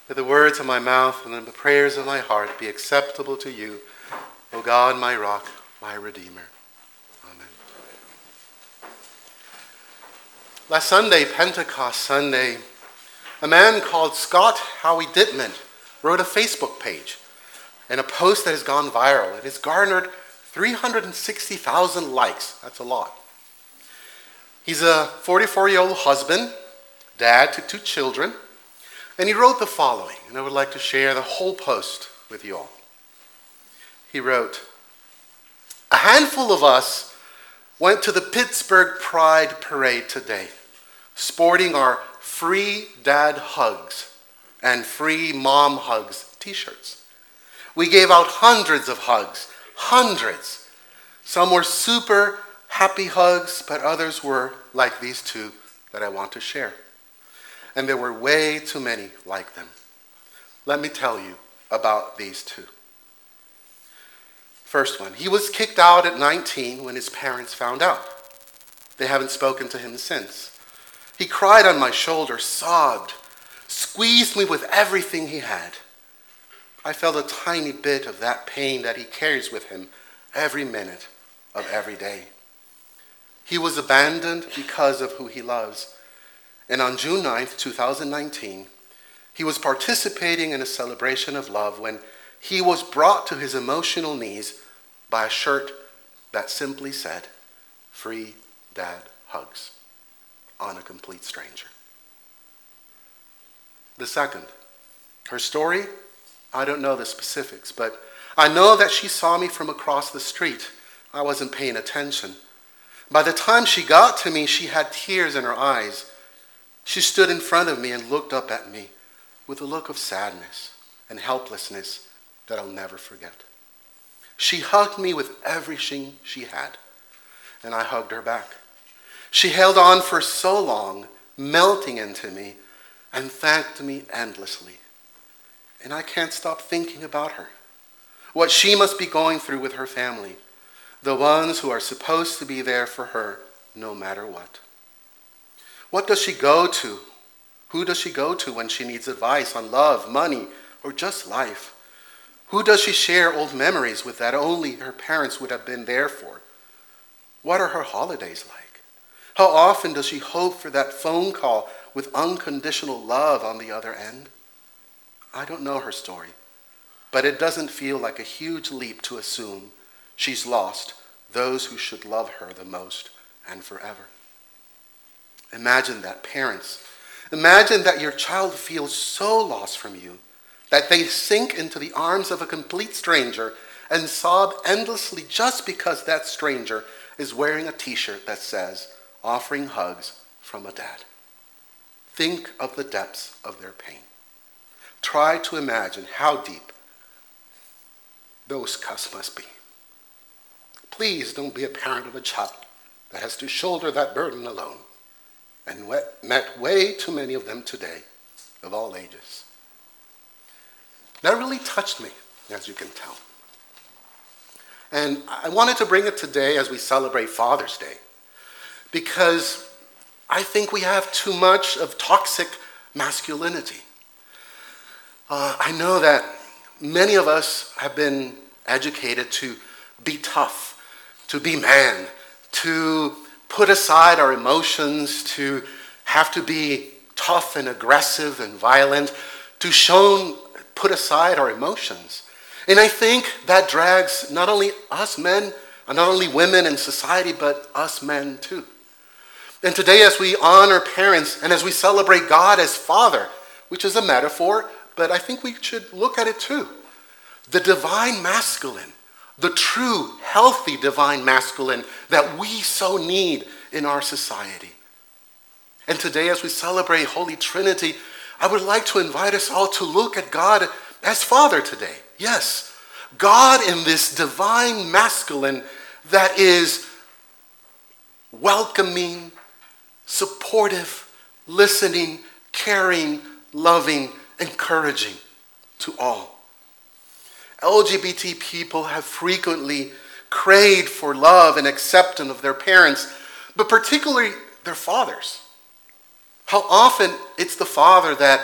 May the words of my mouth and the prayers of my heart be acceptable to you, O God, my rock, my redeemer. Amen. Last Sunday, Pentecost Sunday, a man called Scott Howie Dittman wrote a Facebook page and a post that has gone viral. It has garnered 360,000 likes. That's a lot. He's a 44-year-old husband, dad to 2 children, and he wrote the following, and I would like to share the whole post with you all. He wrote, "A handful of us went to the Pittsburgh Pride Parade today, sporting our Free Dad Hugs and Free Mom Hugs t-shirts. We gave out hundreds of hugs, hundreds. Some were super happy hugs, but others were like these 2 that I want to share. And there were way too many like them. Let me tell you about these 2. First one, he was kicked out at 19 when his parents found out. They haven't spoken to him since. He cried on my shoulder, sobbed, squeezed me with everything he had. I felt a tiny bit of that pain that he carries with him every minute of every day. He was abandoned because of who he loves. And on June 9th, 2019, he was participating in a celebration of love when he was brought to his emotional knees by a shirt that simply said, 'Free Dad Hugs,' on a complete stranger." The second, her story, I don't know the specifics, but I know that she saw me from across the street. I wasn't paying attention. By the time she got to me, she had tears in her eyes. She stood in front of me and looked up at me with a look of sadness and helplessness that I'll never forget. She hugged me with everything she had, and I hugged her back. She held on for so long, melting into me, and thanked me endlessly. And I can't stop thinking about her, what she must be going through with her family, the ones who are supposed to be there for her no matter what. What does she go to? Who does she go to when she needs advice on love, money, or just life? Who does she share old memories with that only her parents would have been there for? What are her holidays like? How often does she hope for that phone call with unconditional love on the other end? I don't know her story, but it doesn't feel like a huge leap to assume she's lost those who should love her the most and forever. Imagine that, parents. Imagine that your child feels so lost from you that they sink into the arms of a complete stranger and sob endlessly just because that stranger is wearing a t-shirt that says, "Offering hugs from a dad." Think of the depths of their pain. Try to imagine how deep those cuts must be. Please don't be a parent of a child that has to shoulder that burden alone, and met way too many of them today, of all ages. That really touched me, as you can tell. And I wanted to bring it today as we celebrate Father's Day, because I think we have too much of toxic masculinity. I know that many of us have been educated to be tough, to be man, to put aside our emotions, to have to be tough and aggressive and violent, to put aside our emotions. And I think that drags not only us men, not only women in society, but us men too. And today, as we honor parents and as we celebrate God as Father, which is a metaphor, but I think we should look at it too. The divine masculine, the true, healthy divine masculine that we so need in our society. And today, as we celebrate Holy Trinity, I would like to invite us all to look at God as Father today. Yes, God in this divine masculine that is welcoming, supportive, listening, caring, loving, encouraging to all. LGBT people have frequently craved for love and acceptance of their parents, but particularly their fathers. How often it's the father that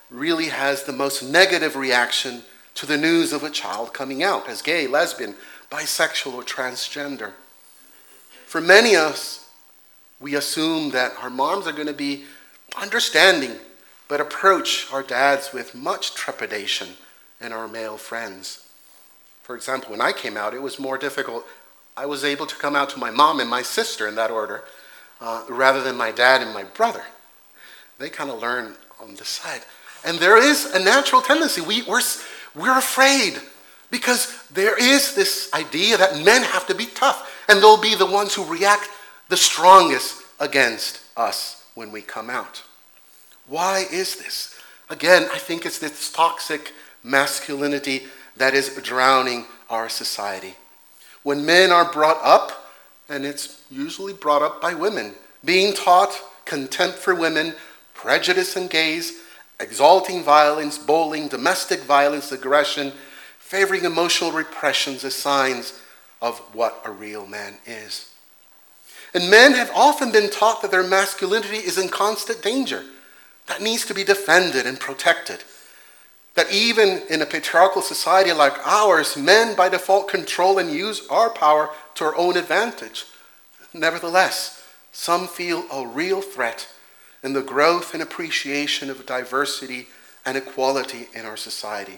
really has the most negative reaction to the news of a child coming out as gay, lesbian, bisexual, or transgender. For many of us, we assume that our moms are going to be understanding, but approach our dads with much trepidation, and our male friends. For example, when I came out, it was more difficult. I was able to come out to my mom and my sister in that order, rather than my dad and my brother. They kind of learn on the side. And there is a natural tendency. We're afraid because there is this idea that men have to be tough, and they'll be the ones who react the strongest against us when we come out. Why is this? Again, I think it's this toxic masculinity that is drowning our society. When men are brought up, and it's usually brought up by women, being taught contempt for women, prejudice and gaze, exalting violence, bullying, domestic violence, aggression, favoring emotional repressions as signs of what a real man is. And men have often been taught that their masculinity is in constant danger, that needs to be defended and protected. That even in a patriarchal society like ours, men by default control and use our power to our own advantage. Nevertheless, some feel a real threat in the growth and appreciation of diversity and equality in our society.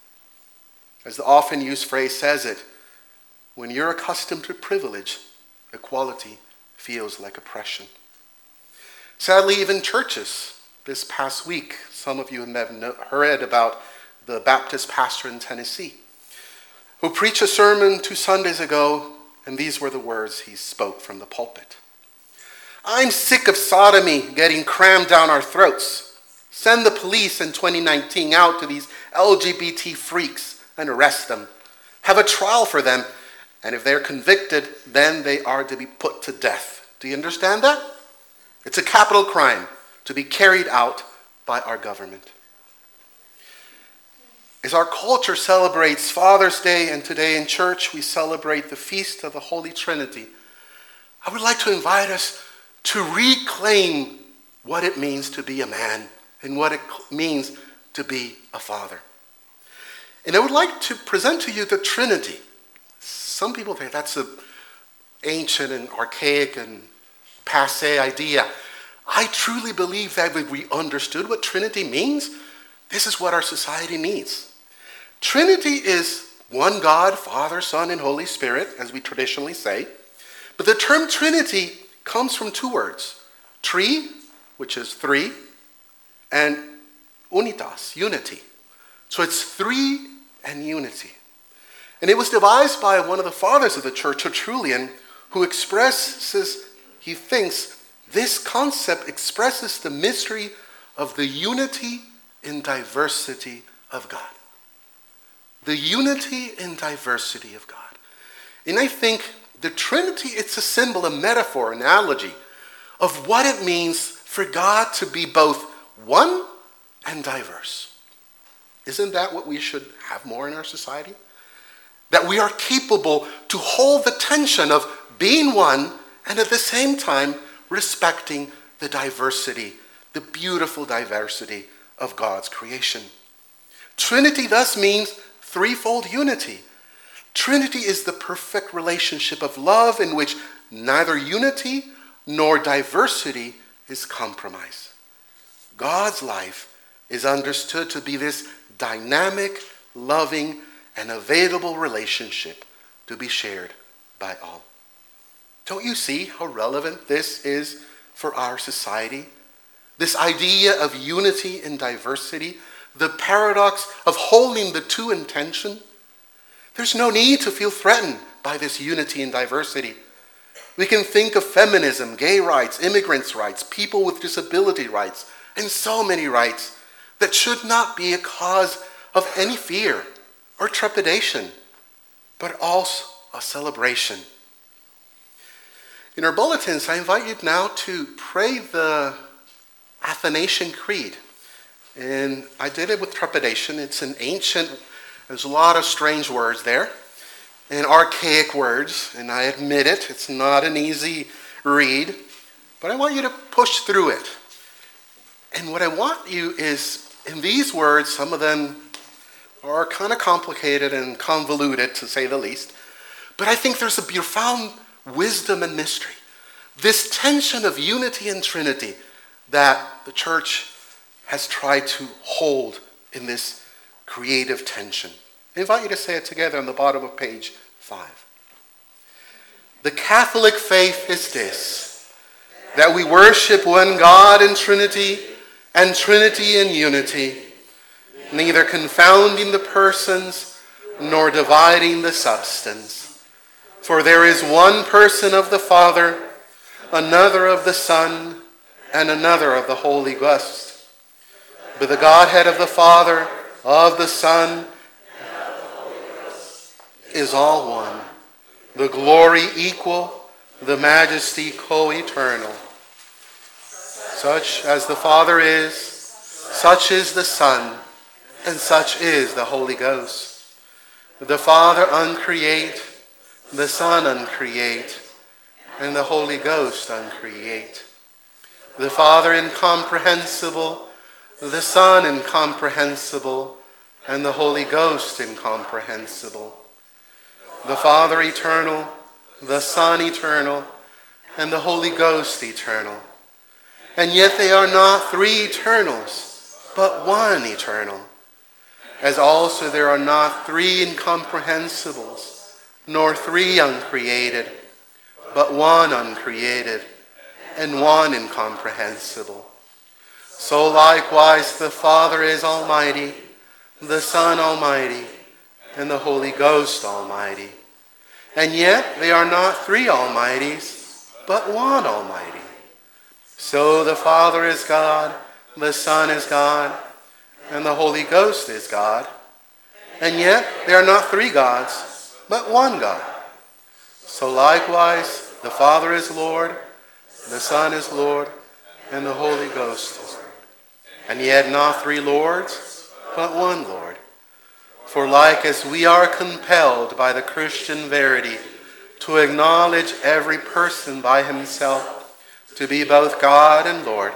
As the often used phrase says it, when you're accustomed to privilege, equality feels like oppression. Sadly, even churches, this past week, some of you have heard about the Baptist pastor in Tennessee who preached a sermon 2 Sundays ago, and these were the words he spoke from the pulpit. I'm sick of sodomy getting crammed down our throats. Send the police in 2019 out to these LGBT freaks and arrest them. Have a trial for them, and if they're convicted, then they are to be put to death. Do you understand that? It's a capital crime to be carried out by our government. As our culture celebrates Father's Day, and today in church we celebrate the Feast of the Holy Trinity, I would like to invite us to reclaim what it means to be a man and what it means to be a father. And I would like to present to you the Trinity. Some people think that's an ancient and archaic and passé idea. I truly believe that if we understood what Trinity means, this is what our society needs. Trinity is one God, Father, Son, and Holy Spirit, as we traditionally say. But the term Trinity comes from 2 words. Tri, which is 3, and unitas, unity. So it's 3 and unity. And it was devised by one of the fathers of the church, Tertullian, who expresses, he thinks, this concept expresses the mystery of the unity in diversity of God. The unity in diversity of God. And I think the Trinity, it's a symbol, a metaphor, analogy of what it means for God to be both one and diverse. Isn't that what we should have more in our society? That we are capable to hold the tension of being one and at the same time respecting the diversity, the beautiful diversity of God's creation. Trinity thus means threefold unity. Trinity is the perfect relationship of love in which neither unity nor diversity is compromised. God's life is understood to be this dynamic, loving, and available relationship to be shared by all. Don't you see how relevant this is for our society? This idea of unity and diversity, the paradox of holding the two in tension. There's no need to feel threatened by this unity and diversity. We can think of feminism, gay rights, immigrants' rights, people with disability rights, and so many rights that should not be a cause of any fear or trepidation, but also a celebration. In our bulletins, I invite you now to pray the Athanasian Creed. And I did it with trepidation. It's an ancient, there's a lot of strange words there, and archaic words, and I admit it, it's not an easy read, but I want you to push through it. And what I want you is in these words, some of them are kind of complicated and convoluted, to say the least, but I think there's a profound wisdom and mystery. This tension of unity and Trinity that the church has tried to hold in this creative tension. I invite you to say it together on the bottom of page 5. The Catholic faith is this, that we worship one God in Trinity and Trinity in unity, neither confounding the persons nor dividing the substance. For there is one person of the Father, another of the Son, and another of the Holy Ghost. But the Godhead of the Father, of the Son, is all one, the glory equal, the majesty co-eternal. Such as the Father is, such is the Son, and such is the Holy Ghost. The Father uncreate, the Son uncreate, and the Holy Ghost uncreate. The Father incomprehensible, the Son incomprehensible, and the Holy Ghost incomprehensible. The Father eternal, the Son eternal, and the Holy Ghost eternal. And yet they are not three eternals, but one eternal. As also there are not three incomprehensibles, nor three uncreated, but one uncreated, and one incomprehensible. So likewise the Father is almighty, the Son almighty, and the Holy Ghost almighty. And yet they are not three almighties, but one almighty. So the Father is God, the Son is God, and the Holy Ghost is God. And yet they are not three gods, but one God. So likewise the Father is Lord, the Son is Lord, and the Holy Ghost is Lord. And yet not three Lords, but one Lord. For like as we are compelled by the Christian verity to acknowledge every person by himself to be both God and Lord,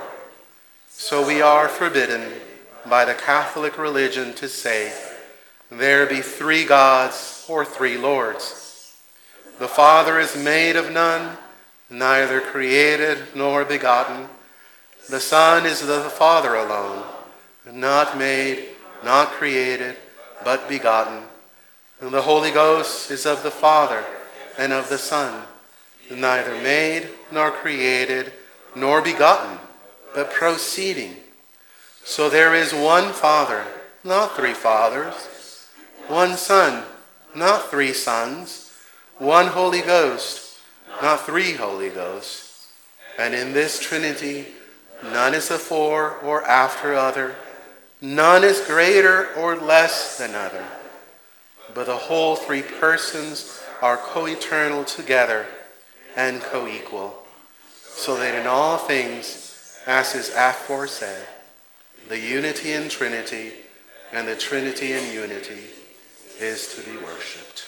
so we are forbidden by the Catholic religion to say, there be three gods or three Lords. The Father is made of none, neither created nor begotten. The Son is the Father alone, not made, not created, but begotten. And the Holy Ghost is of the Father and of the Son, neither made nor created nor begotten, but proceeding. So there is one Father, not three fathers, one Son, not three sons, one Holy Ghost, not three Holy Ghosts. And in this Trinity, none is before or after other, none is greater or less than other, but the whole three persons are co-eternal together and co-equal, so that in all things, as is aforesaid, the unity in Trinity and the Trinity in unity is to be worshipped.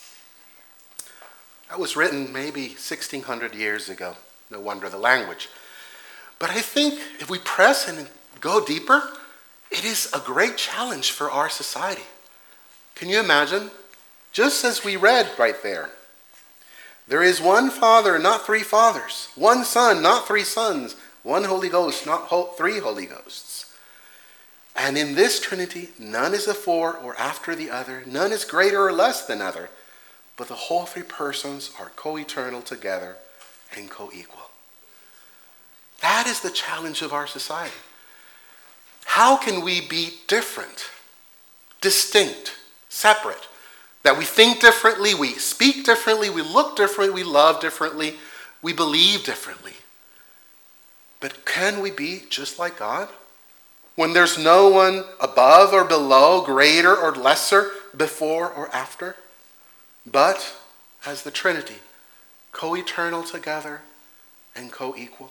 That was written maybe 1,600 years ago. No wonder the language. But I think if we press and go deeper, it is a great challenge for our society. Can you imagine? Just as we read right there, there is one Father, not three fathers, one Son, not three sons, one Holy Ghost, not three Holy Ghosts. And in this Trinity, none is before or after the other, none is greater or less than other, but the whole three persons are co-eternal together and co-equal. That is the challenge of our society. How can we be different, distinct, separate? That we think differently, we speak differently, we look differently, we love differently, we believe differently. But can we be just like God? When there's no one above or below, greater or lesser, before or after, but as the Trinity, co-eternal together and co-equal.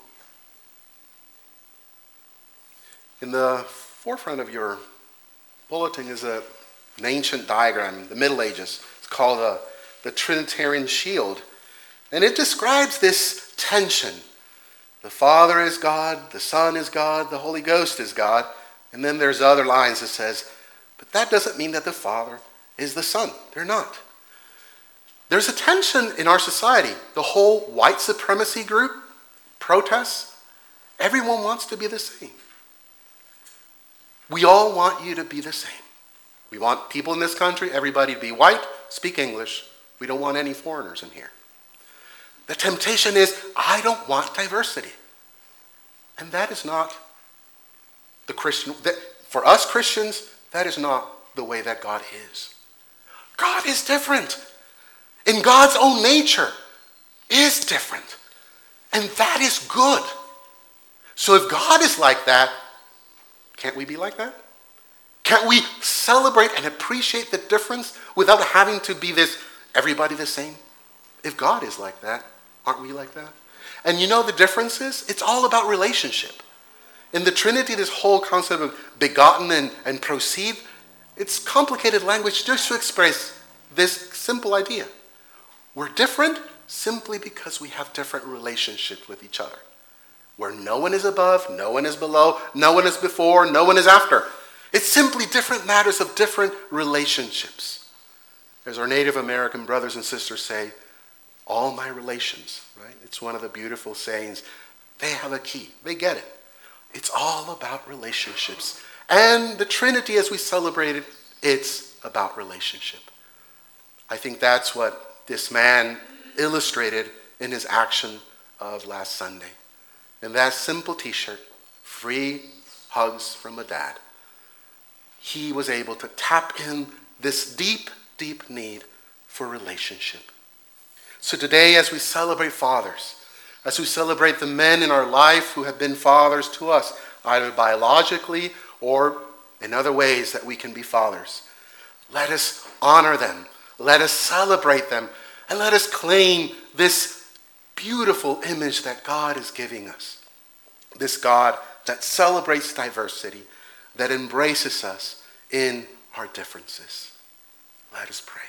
In the forefront of your bulletin is an ancient diagram, the Middle Ages. It's called the Trinitarian Shield. And it describes this tension. The Father is God, the Son is God, the Holy Ghost is God, And then there's other lines that says, but that doesn't mean that the Father is the Son. They're not. There's a tension in our society. The whole white supremacy group, protests, everyone wants to be the same. We all want you to be the same. We want people in this country, everybody to be white, speak English. We don't want any foreigners in here. The temptation is, I don't want diversity. And that is not the Christian, for us Christians, that is not the way that God is. God is different. In God's own nature is different. And that is good. So if God is like that, can't we be like that? Can't we celebrate and appreciate the difference without having to be this, everybody the same? If God is like that, aren't we like that? And you know the difference is, it's all about relationship. In the Trinity, this whole concept of begotten and proceed, it's complicated language just to express this simple idea. We're different simply because we have different relationships with each other. Where no one is above, no one is below, no one is before, no one is after. It's simply different matters of different relationships. As our Native American brothers and sisters say, all my relations, right? It's one of the beautiful sayings. They have a key. They get it. It's all about relationships. And the Trinity, as we celebrate it, it's about relationship. I think that's what this man illustrated in his action of last Sunday. In that simple t-shirt, free hugs from a dad, he was able to tap in this deep, deep need for relationship. So today, as we celebrate fathers, as we celebrate the men in our life who have been fathers to us, either biologically or in other ways that we can be fathers, let us honor them, let us celebrate them, and let us claim this beautiful image that God is giving us. This God that celebrates diversity, that embraces us in our differences. Let us pray.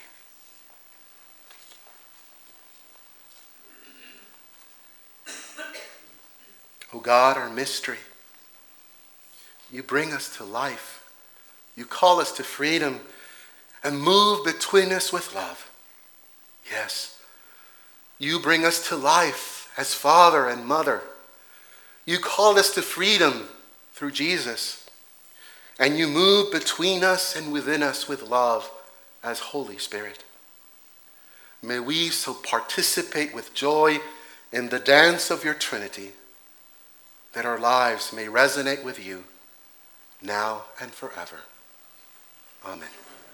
Oh God, our mystery, you bring us to life. You call us to freedom and move between us with love. Yes, you bring us to life as father and mother. You called us to freedom through Jesus. And you move between us and within us with love as Holy Spirit. May we so participate with joy in the dance of your Trinity that our lives may resonate with you now and forever. Amen.